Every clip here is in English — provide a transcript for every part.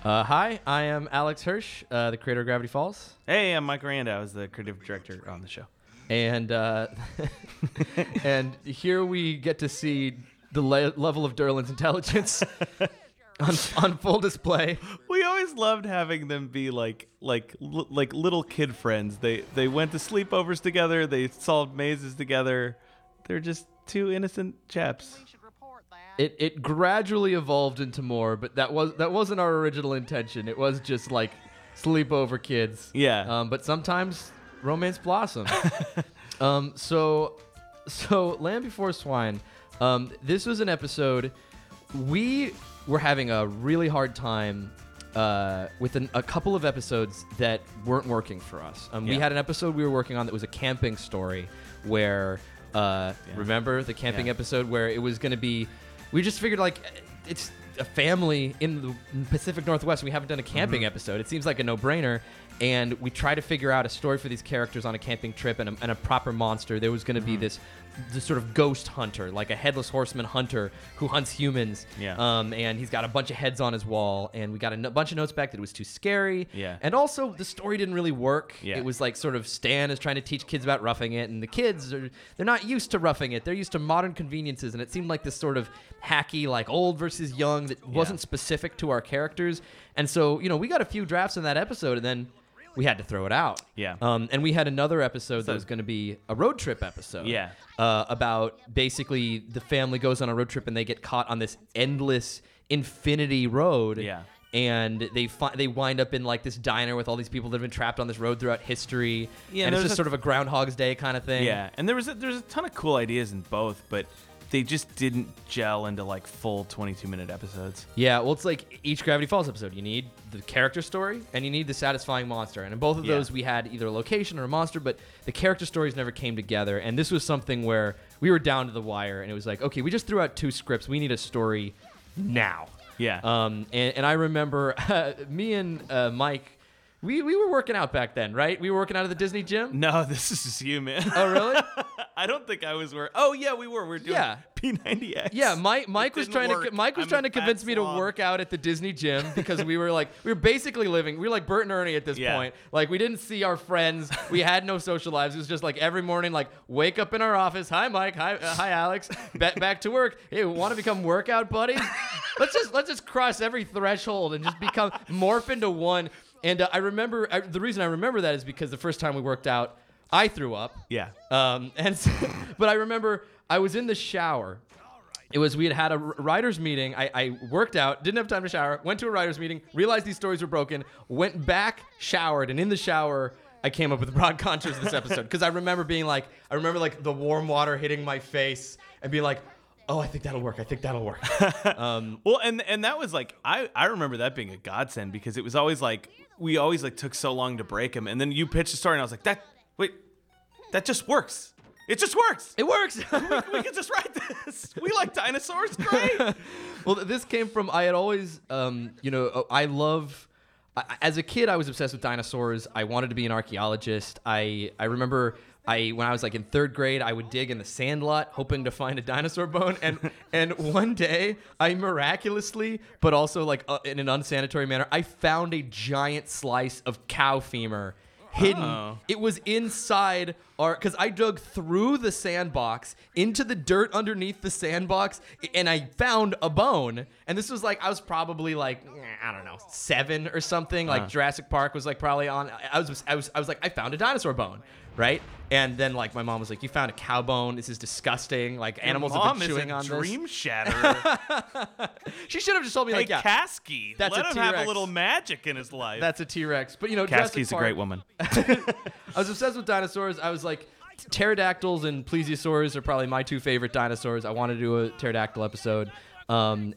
Hi, I am Alex Hirsch, the creator of Gravity Falls. Hey, I'm Mike Miranda. I was the creative director on the show. And and here we get to see the level of Derlin's intelligence on full display. We always loved having them be like little kid friends. They went to sleepovers together. They solved mazes together. They're just two innocent chaps. It gradually evolved into more, but that wasn't our original intention. It was just like sleepover kids. Yeah. But sometimes romance blossoms. So Land Before Swine. This was an episode. We were having a really hard time with a couple of episodes that weren't working for us. We had an episode we were working on that was a camping story where, remember the camping episode where it was going to be, we just figured like it's a family in the Pacific Northwest. We haven't done a camping episode. It seems like a no-brainer. And we try to figure out a story for these characters on a camping trip and a proper monster. There was going to be this sort of ghost hunter, like a headless horseman hunter who hunts humans. Yeah. And he's got a bunch of heads on his wall. And we got a bunch of notes back that it was too scary. Yeah. And also, the story didn't really work. Yeah. It was like sort of Stan is trying to teach kids about roughing it. And the kids, they're not used to roughing it. They're used to modern conveniences. And it seemed like this sort of hacky, like old versus young that wasn't specific to our characters. And so, we got a few drafts in that episode. And then we had to throw it out. Yeah. And we had another episode that was going to be a road trip episode. Yeah. About basically the family goes on a road trip and they get caught on this endless infinity road. Yeah. And they wind up in like this diner with all these people that have been trapped on this road throughout history. Yeah, and it's just sort of a Groundhog's Day kind of thing. Yeah. And there's a ton of cool ideas in both, but they just didn't gel into like full 22-minute episodes. Yeah, well, it's like each Gravity Falls episode. You need the character story and you need the satisfying monster. And in both of those, we had either a location or a monster, but the character stories never came together. And this was something where we were down to the wire, and it was like, okay, we just threw out 2 scripts. We need a story now. Yeah. And I remember me and Mike, we were working out back then, right? We were working out at the Disney gym. No, this is just you, man. Oh, really? I don't think I was working. Oh, yeah, we were. We're doing P90X. Yeah, Mike was trying to convince me to work out at the Disney gym because we were basically living. We were like Bert and Ernie at this point. Like, we didn't see our friends. We had no social lives. It was just like every morning, like, wake up in our office. Hi, Mike. Hi, Alex. Back to work. Hey, want to become workout buddies? Let's just cross every threshold and just morph into one. And I remember the reason I remember that is because the first time we worked out, I threw up. Yeah. But I remember I was in the shower. We had a writers meeting. I worked out, didn't have time to shower, went to a writers meeting, realized these stories were broken, went back, showered, and in the shower, I came up with the broad contours of this episode. Because I remember the warm water hitting my face and being like, oh, I think that'll work. Well, and that was like, I remember that being a godsend because it was always like, we always like took so long to break them. And then you pitched a story and I was like, that just works. It just works. It works. we can just write this. We like dinosaurs. Great. Well, this came from, I had always, as a kid, I was obsessed with dinosaurs. I wanted to be an archaeologist. I remember when I was like in 3rd grade, I would dig in the sandlot hoping to find a dinosaur bone. And one day, I miraculously, but also like in an unsanitary manner, I found a giant slice of cow femur hidden. Oh. It was inside because I dug through the sandbox into the dirt underneath the sandbox, and I found a bone. And this was like, I was probably like, I don't know, 7 or something. Like Jurassic Park was like probably on. I was like, I found a dinosaur bone, right? And then like my mom was like, you found a cow bone. This is disgusting. Like animals have been chewing on dream this. shatterer. She should have just told me like, yeah, Kasky. that's Let a him have a T-Rex. little magic in his life. That's a T-Rex. But Kasky's a great woman. I was obsessed with dinosaurs. I was like, pterodactyls and plesiosaurs are probably my 2 favorite dinosaurs. I wanted to do a pterodactyl episode. And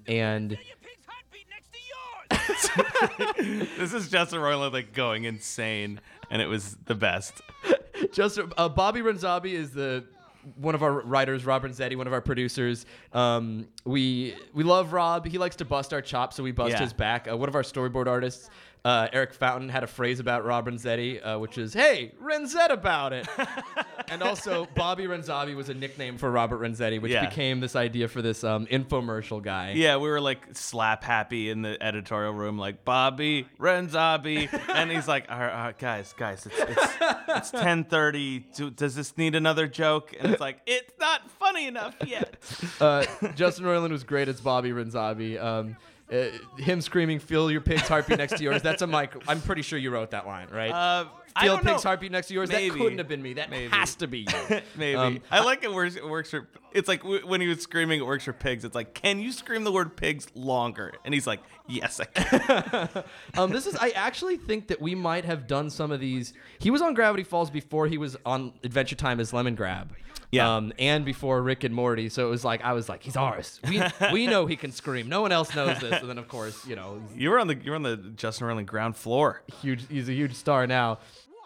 this is Justin Roiland like going insane, and it was the best. Bobby Renzabi is one of our writers, Rob Renzetti, one of our producers. We love Rob. He likes to bust our chops, so we bust his back. One of our storyboard artists. Eric Fountain had a phrase about Rob Renzetti, which is, "Hey, Renzett about it." And also, Bobby Renzabi was a nickname for Robert Renzetti, which became this idea for this infomercial guy. Yeah, we were like slap happy in the editorial room, like Bobby Renzabi, and he's like, all right, guys, it's 10:30. Does this need another joke? And it's like, it's not funny enough yet. Justin Roiland was great as Bobby Renzabi. Him screaming, "Feel your pig's heartbeat next to yours." That's a mic. I'm pretty sure you wrote that line, right? Feel a pig's heartbeat next to yours. Maybe. That couldn't have been me. That has to be you. Maybe. I like it works for. It's like when he was screaming, it works for pigs. It's like, can you scream the word pigs longer? And he's like, yes, I can. I actually think that we might have done some of these. He was on Gravity Falls before he was on Adventure Time as Lemon Grab. Yeah. And before Rick and Morty. So it was like, I was like, he's ours. We know he can scream. No one else knows this. And then of course, you were on the Justin Roiland ground floor. He's a huge star now.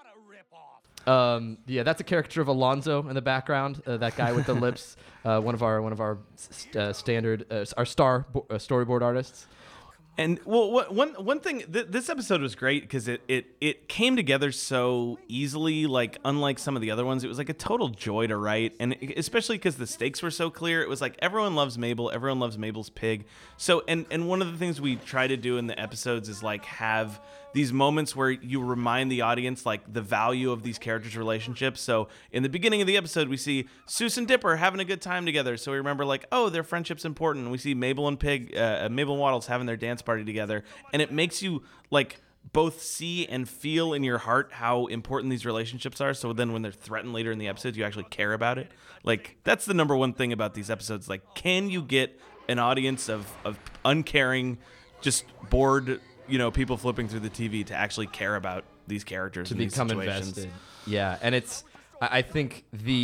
That's a caricature of Alonzo in the background. That guy with the lips. One of our standard our storyboard artists. And well, one thing, this episode was great because it came together so easily. Like unlike some of the other ones, it was like a total joy to write, and especially because the stakes were so clear. It was like everyone loves Mabel, everyone loves Mabel's pig. So and one of the things we try to do in the episodes is like have these moments where you remind the audience like the value of these characters' relationships. So in the beginning of the episode, we see Seuss and Dipper having a good time together. So we remember like, oh, their friendship's important. And we see Mabel and Mabel and Waddles having their dance party together, and it makes you like both see and feel in your heart how important these relationships are. So then when they're threatened later in the episode, you actually care about it. Like that's the number one thing about these episodes. Like, can you get an audience of uncaring, just bored, people flipping through the TV to actually care about these characters to and become these situations. invested? Yeah, and I think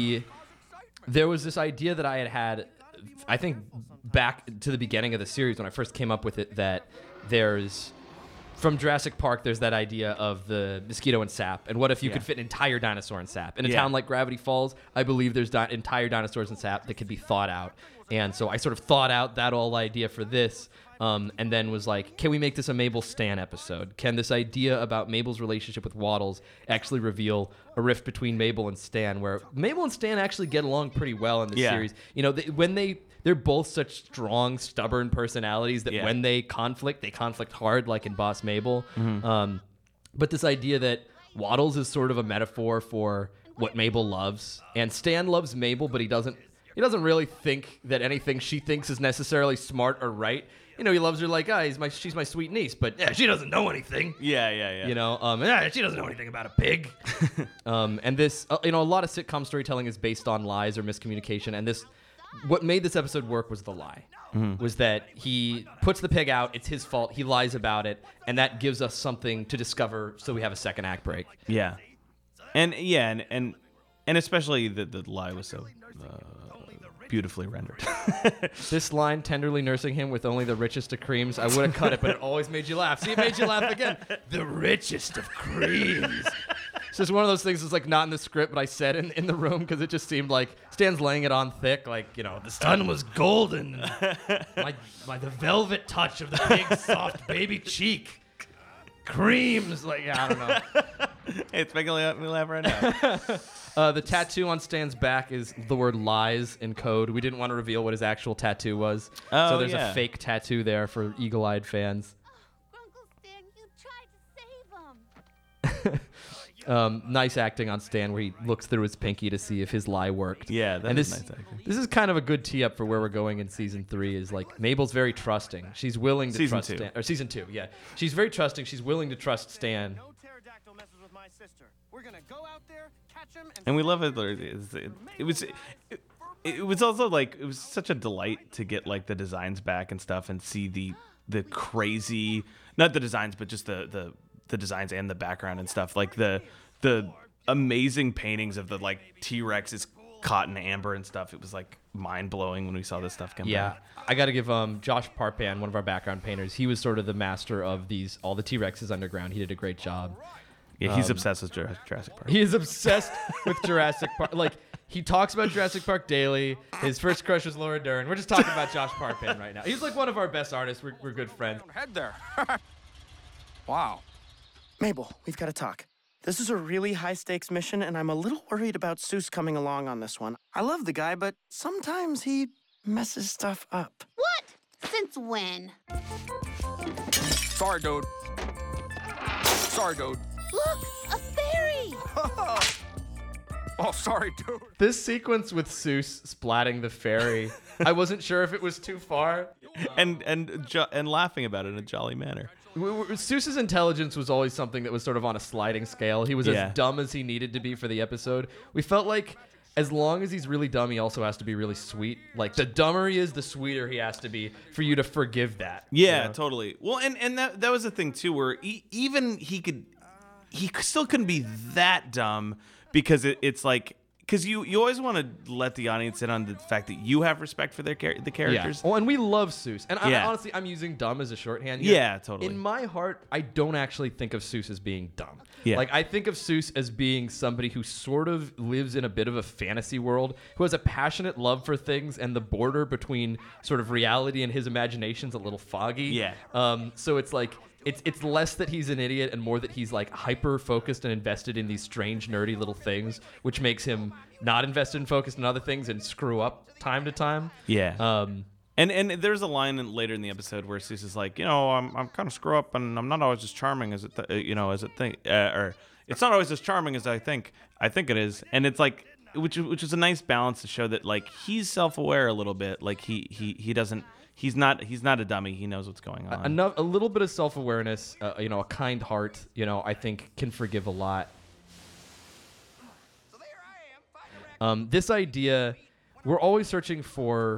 there was this idea that I had, I think back to the beginning of the series when I first came up with it, that there's, from Jurassic Park, there's that idea of the mosquito and sap. And what if you could fit an entire dinosaur in sap? In a town like Gravity Falls, I believe there's entire dinosaurs in sap that could be thought out. And so I sort of thought out that whole idea for this. And then was like, can we make this a Mabel Stan episode? Can this idea about Mabel's relationship with Waddles actually reveal a rift between Mabel and Stan, where Mabel and Stan actually get along pretty well in this series? They're both such strong, stubborn personalities that when they conflict hard, like in Boss Mabel. Mm-hmm. But this idea that Waddles is sort of a metaphor for what Mabel loves, and Stan loves Mabel, but he doesn't really think that anything she thinks is necessarily smart or right. He loves her like, she's my sweet niece, but she doesn't know anything. Yeah. She doesn't know anything about a pig. And this, a lot of sitcom storytelling is based on lies or miscommunication. And what made this episode work was the lie. Mm-hmm. Was that he puts the pig out, it's his fault, he lies about it, and that gives us something to discover, so we have a second act break. Yeah. And especially the lie was so beautifully rendered. This line, tenderly nursing him with only the richest of creams, I would have cut it, but it always made you laugh. See, it made you laugh again. The richest of creams. It's just one of those things that's like not in the script, but I said in the room because it just seemed like Stan's laying it on thick, like, the sun was golden. The velvet touch of the pig's soft baby cheek. Creams, I don't know. Hey, it's making me laugh right now. The tattoo on Stan's back is the word lies in code. We didn't want to reveal what his actual tattoo was. So there's a fake tattoo there for eagle-eyed fans. Uncle Stan, you tried to save him. Nice acting on Stan where he looks through his pinky to see if his lie worked. Yeah, that is nice acting. This is kind of a good tee-up for where we're going in Season 3, is like Mabel's very trusting. She's willing to trust Stan. Or Season 2, yeah. She's very trusting. She's willing to trust Stan. No pterodactyl messes with my sister. We're going to go out there, catch him, and we love it. It was also like, it was such a delight to get like the designs back and stuff and see the crazy, not the designs, but just the designs and the background and stuff, like the amazing paintings of the like T-Rex's caught in amber and stuff. It was like mind-blowing when we saw this stuff come back. I got to give Josh Parpan, one of our background painters, he was sort of the master of all the T-Rexes underground. He did a great job. Yeah, he's obsessed with Jurassic Park. He is obsessed with Jurassic Park. Like, he talks about Jurassic Park daily. His first crush was Laura Dern. We're just talking about Josh Parpan right now. He's like one of our best artists. We're good friends. Head there. Wow. Mabel, we've got to talk. This is a really high-stakes mission, and I'm a little worried about Seuss coming along on this one. I love the guy, but sometimes he messes stuff up. What? Since when? Sorry, dude. Sorry, dude. Look, a fairy! Oh, sorry, dude. This sequence with Seuss splatting the fairy, I wasn't sure if it was too far. and laughing about it in a jolly manner. Seuss's intelligence was always something that was sort of on a sliding scale. He was Yeah. as dumb as he needed to be for the episode. We felt like as long as he's really dumb, he also has to be really sweet. Like, the dumber he is, the sweeter he has to be for you to forgive that. Yeah, you know? totally. Well, and that was the thing too, where even he still couldn't be that dumb, because it's like, because you always want to let the audience in on the fact that you have respect for the characters. Yeah. Oh, and we love Seuss. And Yeah. honestly, I'm using dumb as a shorthand here. Yeah, totally. In my heart, I don't actually think of Seuss as being dumb. Yeah. Like, I think of Seuss as being somebody who sort of lives in a bit of a fantasy world, who has a passionate love for things, and the border between sort of reality and his imagination's a little foggy. Yeah. So it's like, it's less that he's an idiot and more that he's like hyper focused and invested in these strange nerdy little things, which makes him not invested and focused in other things and screw up time to time. Yeah. And there's a line later in the episode where Seuss is like, I'm kind of screw up, and I'm not always as charming as or it's not always as charming as I think it is. And it's like, which is a nice balance to show that, like, he's self-aware a little bit. Like, he's not a dummy. He knows what's going on. A little bit of self-awareness, a kind heart, I think can forgive a lot. This idea, we're always searching for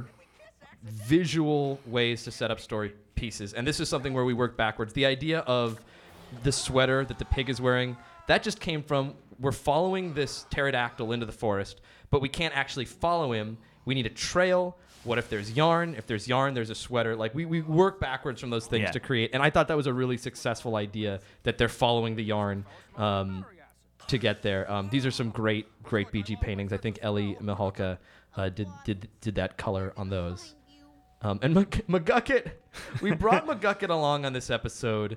visual ways to set up story pieces, and this is something where we work backwards. The idea of the sweater that the pig is wearing, that just came from, we're following this pterodactyl into the forest, but we can't actually follow him. We need a trail. What if there's yarn? If there's yarn, there's a sweater. Like, we work backwards from those things Yeah. to create, and I thought that was a really successful idea, that they're following the yarn to get there. These are some great BG paintings. I think Ellie Mihalka did that color on those. And McGucket, we brought McGucket along on this episode.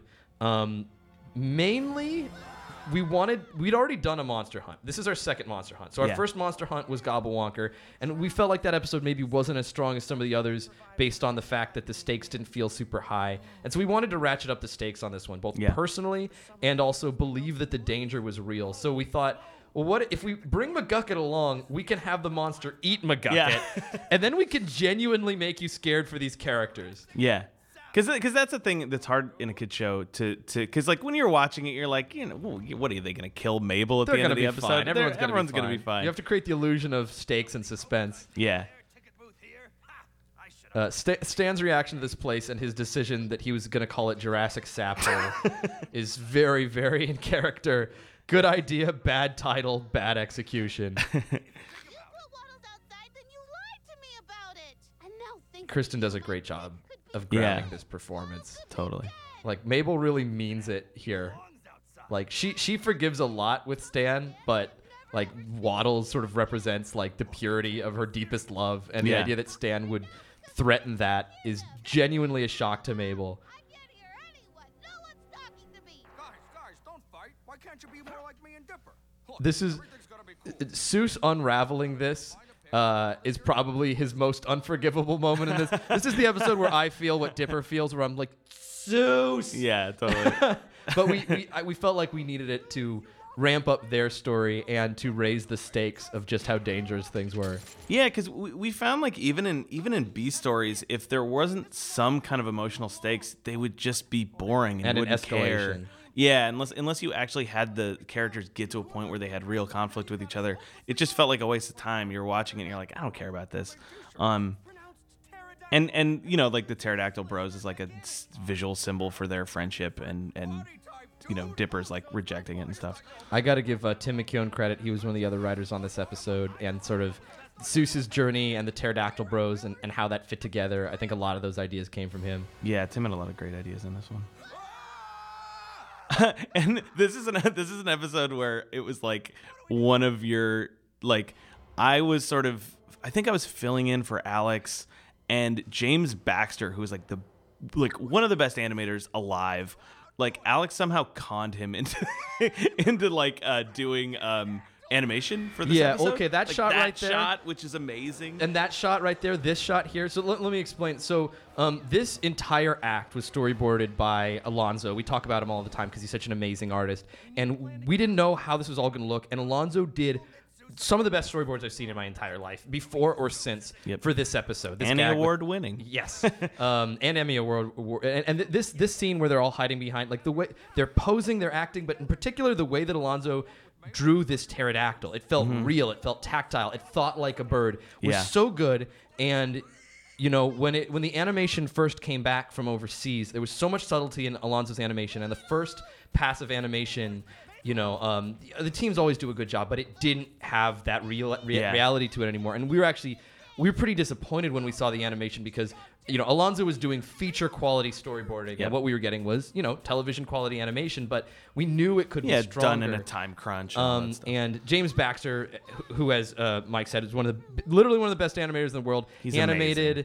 Mainly, we'd already done a monster hunt. This is our second monster hunt. So our Yeah. first monster hunt was Gobblewonker, and we felt like that episode maybe wasn't as strong as some of the others based on the fact that the stakes didn't feel super high. And so we wanted to ratchet up the stakes on this one, both Yeah. personally and also believe that the danger was real. So we thought, well, what if we bring McGucket along, we can have the monster eat McGucket, Yeah. and then we can genuinely make you scared for these characters. Yeah. Because that's the thing that's hard in a kid show because, like, when you're watching it, you're like, well, what are they going to kill Mabel at They're the end gonna of the be episode? fine. Everyone's going to be fine. You have to create the illusion of stakes and suspense. Yeah. Ticket booth here. Ha! I should have. Stan's reaction to this place and his decision that he was going to call it Jurassic Sapphire is very, very in character. Good idea, bad title, bad execution. You put waddles outside, then you lied to me about it. And now think Kristen does a great job of Yeah. grounding this performance. Totally. Like, Mabel really means it here. Like, she forgives a lot with Stan, but like, Waddles sort of represents like the purity of her deepest love, and the Yeah. idea that Stan would threaten that is genuinely a shock to Mabel. I can't hear anyone. No one's talking to me. Guys, don't fight. Why can't you be more like me and Dipper? Look, This is everything's gonna be cool. Seuss unraveling this is probably his most unforgivable moment in this. This is the episode where I feel what Dipper feels, where I'm like, Seuss. Yeah, totally. But we felt like we needed it to ramp up their story and to raise the stakes of just how dangerous things were. Yeah, because we found, like, even in B stories, if there wasn't some kind of emotional stakes, they would just be boring and And an wouldn't care. escalation. Yeah, unless you actually had the characters get to a point where they had real conflict with each other, it just felt like a waste of time. You're watching it and you're like, I don't care about this. And like the pterodactyl bros is like a visual symbol for their friendship, and Dipper's like rejecting it and stuff. I got to give Tim McKeown credit. He was one of the other writers on this episode, and sort of Seuss's journey and the pterodactyl bros and how that fit together. I think a lot of those ideas came from him. Yeah, Tim had a lot of great ideas in this one. And this is an episode where it was like one of your, like, I think I was filling in for Alex, and James Baxter, who was like one of the best animators alive, like Alex somehow conned him into into like doing animation for this Yeah, episode. okay, that Like, shot right there. That shot, which is amazing. And that shot right there, this shot here. So let me explain. So this entire act was storyboarded by Alonzo. We talk about him all the time because he's such an amazing artist. And we didn't know how this was all going to look. And Alonzo did some of the best storyboards I've seen in my entire life, before or since, for this episode. This Annie gag with- Award winning. Yes, and Emmy Award, and this scene where they're all hiding behind, like the way they're posing, they're acting, but in particular the way that Alonzo drew this pterodactyl, it felt real, it felt tactile, it thought like a bird, was Yeah. so good. And you know, when the animation first came back from overseas, there was so much subtlety in Alonzo's animation, and the first passive animation. You know, the teams always do a good job, but it didn't have that reality to it anymore. And we were pretty disappointed when we saw the animation because, you know, Alonzo was doing feature quality storyboarding, and what we were getting was, you know, television quality animation. But we knew it could be stronger. Done in a time crunch. And all that stuff. And James Baxter, who, as Mike said, is literally one of the best animators in the world. He's he animated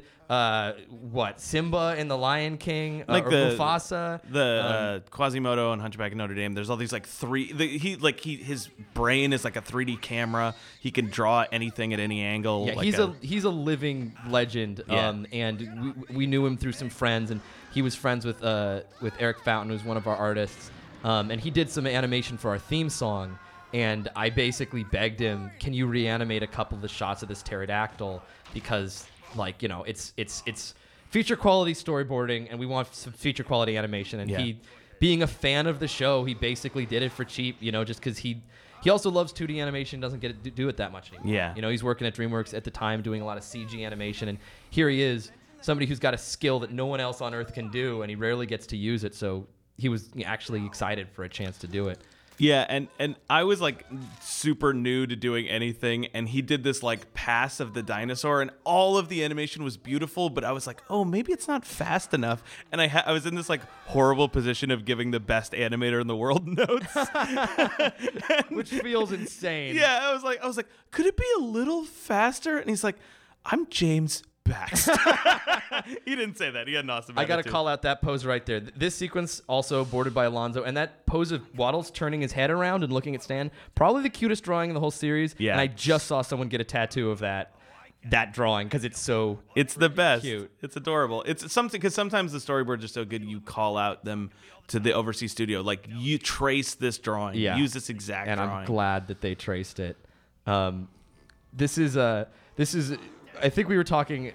Simba in The Lion King, Like or the- Mufasa. Quasimodo and Hunchback of Notre Dame. There's all these like his brain is like a 3D camera. He can draw anything at any angle. Yeah, like he's a living legend. Yeah. And we knew him through some friends, and he was friends with Eric Fountain, who's one of our artists. And he did some animation for our theme song. And I basically begged him, "Can you reanimate a couple of the shots of this pterodactyl? Because, like, you know, it's feature quality storyboarding, and we want some feature quality animation." And he, being a fan of the show, he basically did it for cheap. You know, just because he also loves 2D animation, doesn't get to do it that much anymore. Yeah. You know, he's working at DreamWorks at the time doing a lot of CG animation, and here he is, somebody who's got a skill that no one else on Earth can do, and he rarely gets to use it. So he was actually excited for a chance to do it. Yeah, and I was like super new to doing anything, and he did this like pass of the dinosaur, and all of the animation was beautiful, but I was like, oh, maybe it's not fast enough, and I was in this like horrible position of giving the best animator in the world notes, Which feels insane. Yeah, I was like, could it be a little faster? And he's like, I'm James Baxter. He didn't say that. He had an awesome I got to attitude. call out that pose right there. This sequence also boarded by Alonzo, and that pose of Waddles turning his head around and looking at Stan, probably the cutest drawing in the whole series. Yeah. And I just saw someone get a tattoo of that drawing because it's so It's the best. Cute. It's adorable. It's something because sometimes the storyboards are so good you call out them to the overseas studio. Like, you trace this drawing. Yeah. Use this exact and drawing. I'm glad that they traced it. This is I think we were talking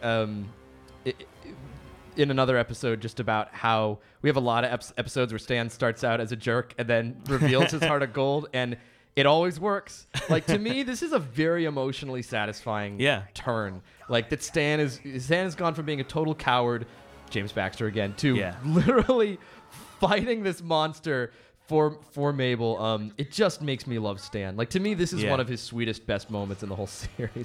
in another episode just about how we have a lot of episodes where Stan starts out as a jerk and then reveals his heart of gold, and it always works. Like, to me, this is a very emotionally satisfying turn. Like, that Stan has gone from being a total coward, James Baxter again, to literally fighting this monster for Mabel. It just makes me love Stan. Like, to me, this is one of his sweetest, best moments in the whole series.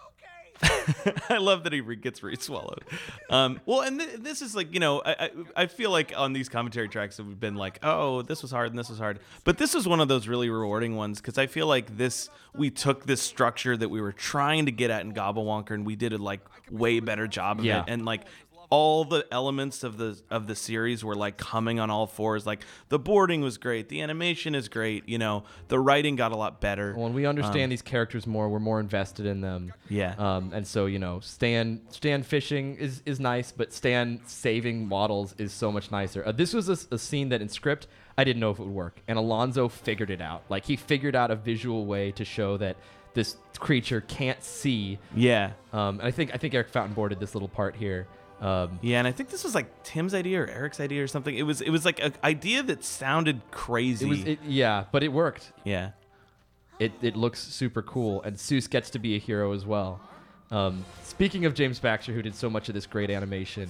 I love that he gets re-swallowed. Well, and this is like, you know, I feel like on these commentary tracks we've been like, oh, this was hard and this was hard. But this was one of those really rewarding ones because I feel like we took this structure that we were trying to get at in Gobblewonker and we did a like way better job of it. And like all the elements of the series were like coming on all fours. Like, the boarding was great, the animation is great, you know, the writing got a lot better. When we understand these characters more, we're more invested in them. Yeah. And so, you know, Stan fishing is nice, but Stan saving Waddles is so much nicer. This was a scene that in script I didn't know if it would work, and Alonzo figured it out. Like, he figured out a visual way to show that this creature can't see. Yeah. And I think Eric Fountain boarded this little part here. Yeah, and I think this was like Tim's idea or Eric's idea or something. It was like an idea that sounded crazy. But it worked. Yeah. It looks super cool, and Seuss gets to be a hero as well. Speaking of James Baxter, who did so much of this great animation,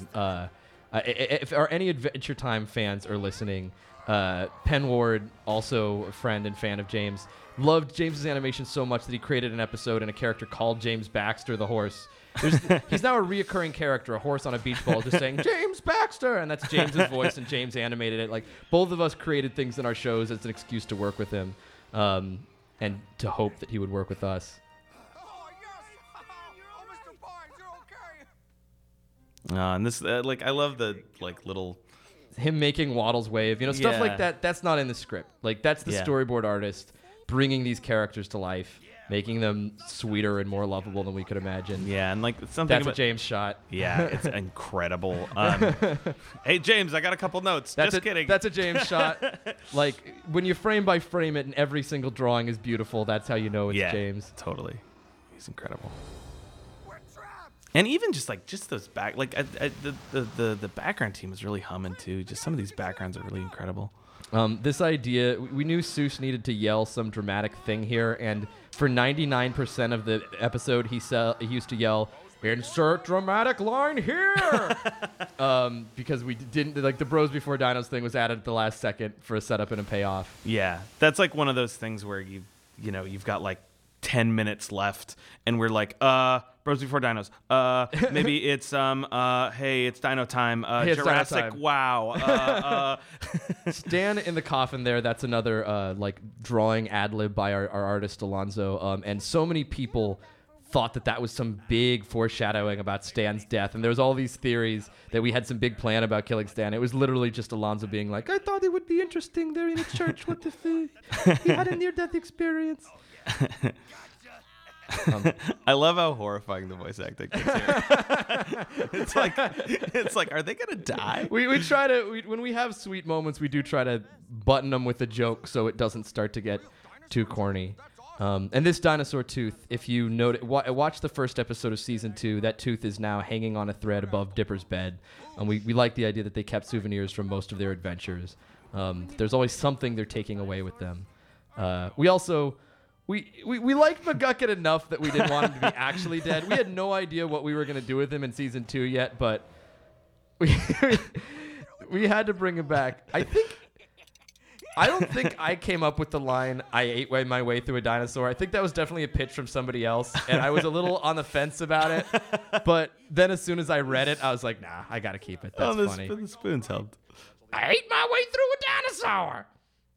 if any Adventure Time fans are listening, Penn Ward, also a friend and fan of James, loved James's animation so much that he created an episode and a character called James Baxter the horse. He's now a reoccurring character, a horse on a beach ball, just saying James Baxter, and that's James's voice, and James animated it. Like, both of us created things in our shows as an excuse to work with him, and to hope that he would work with us. Oh, yes! Oh, Mr. Barnes, you're okay! And this, like, I love the like little him making Waddles wave, stuff Yeah. like that. That's not in the script. Like that's the Yeah. storyboard artist bringing these characters to life, making them sweeter and more lovable than we could imagine. Yeah, and like something That's a about James shot. Yeah, it's incredible. Hey James, I got a couple notes. Just kidding. That's a James shot. Like when you frame by frame it and every single drawing is beautiful, that's how you know it's yeah, James. Totally. He's incredible. We're trapped. And even just those back, the background team is really humming too. Just some of these backgrounds are really incredible. This idea, we knew Seuss needed to yell some dramatic thing here, and for 99% of the episode, he used to yell, "Insert dramatic line here," because we didn't like the Bros Before Dinos thing was added at the last second for a setup and a payoff. Yeah, that's like one of those things where you've got like 10 minutes left, and we're like, Bros Before Dinos. Maybe it's hey, it's Dino time. Hey, it's Dino Jurassic time. Wow. Stan in the coffin there. That's another like drawing ad lib by our artist Alonzo. And so many people thought that was some big foreshadowing about Stan's death, and there was all these theories that we had some big plan about killing Stan. It was literally just Alonzo being like, "I thought it would be interesting there in the church. What if he had a near-death experience?" I love how horrifying the voice acting is here. it's like, are they gonna die? We try to when we have sweet moments, we do try to button them with a joke so it doesn't start to get too corny. And this dinosaur tooth, if you note, watch the first episode of season 2. That tooth is now hanging on a thread above Dipper's bed, and we like the idea that they kept souvenirs from most of their adventures. There's always something they're taking away with them. We also. We liked McGucket enough that we didn't want him to be actually dead. We had no idea what we were going to do with him in season 2 yet, but we had to bring him back. I don't think I came up with the line, "I ate my way through a dinosaur." I think that was definitely a pitch from somebody else, and I was a little on the fence about it. But then as soon as I read it, I was like, nah, I got to keep it. That's funny. The spoons helped. I ate my way through a dinosaur.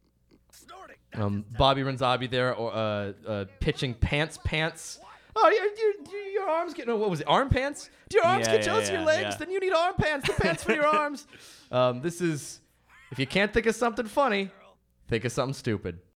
Bobby Renzabi there, pitching pants. Oh, your arms get what was it? Arm pants? Do your arms get jealous of your legs? yeah. Then you need arm pants. The pants for your arms. This is if you can't think of something funny, think of something stupid.